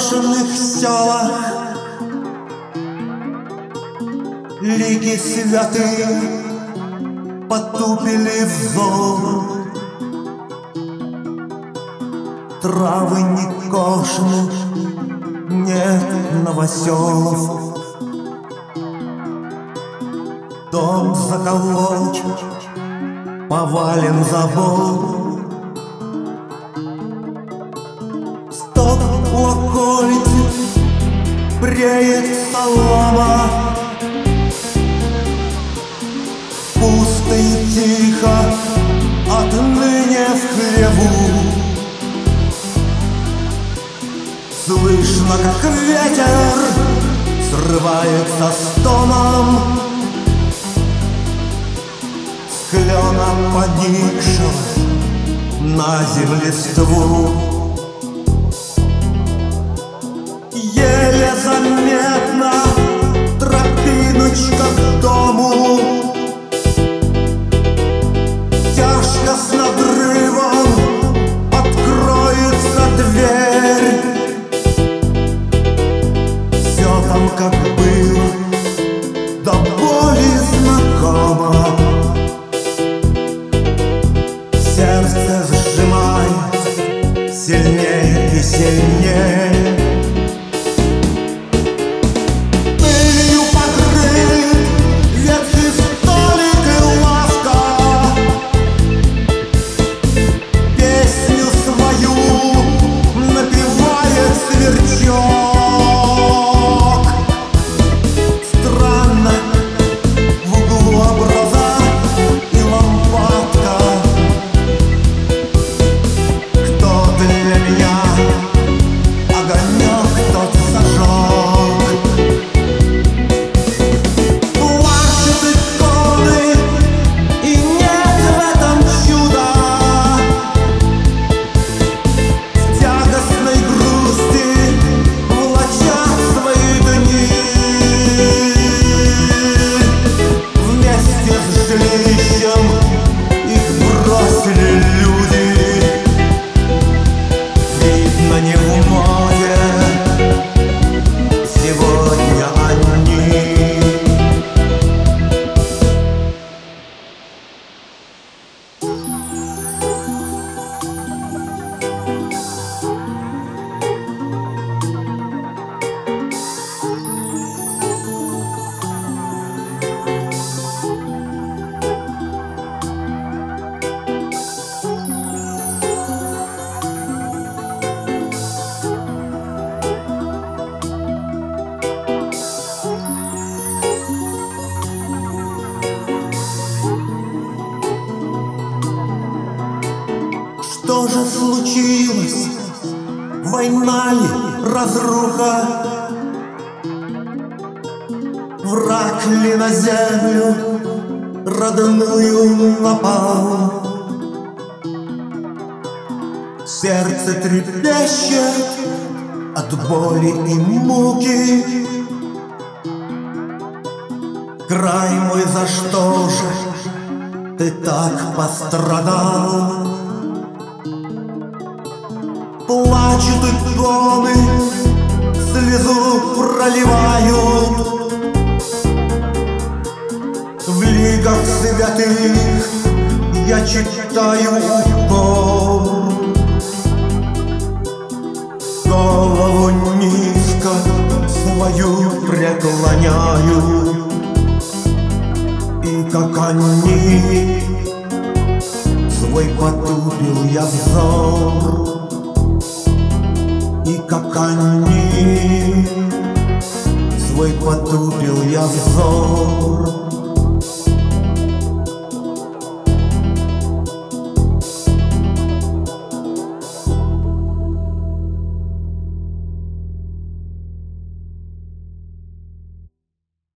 заброшенных селах лики святых потупили взор. Травы не кошены, нет новоселов. Дом заколочен, повален забор. Сток у околицы бреет солома. Пусто и тихо отныне в хлеву. Слышно, как ветер срывается стомом с клена поникшего на земле ству. Еле заметна тропиночка к дому. Тяжко с надрывом откроется дверь. Все там как было, до боли знакомо. Сердце сжимает сильнее и сильнее. Пылью покрыт ветхий столик и лавка. Песню свою напевает сверчок. Странно, в углу образа и лампадка. Кто для меня огонек тот зажег. Плачут иконы, и нет в этом чуда. В тягостной грусти влачат свои дни. Вместе с жилищем их бросили люди. Видно, не в моде сегодня они. Что же случилось? Война ли, разруха? Враг ли на землю родную напал? Сердце трепещет от боли и муки. Край мой, за что же ты так пострадал? Плачут иконы, слезу проливают. В ликах святых я читаю укор. Голову низко свою преклоняю. И как они, свой потупил я взор. И как они, свой потупил я взор.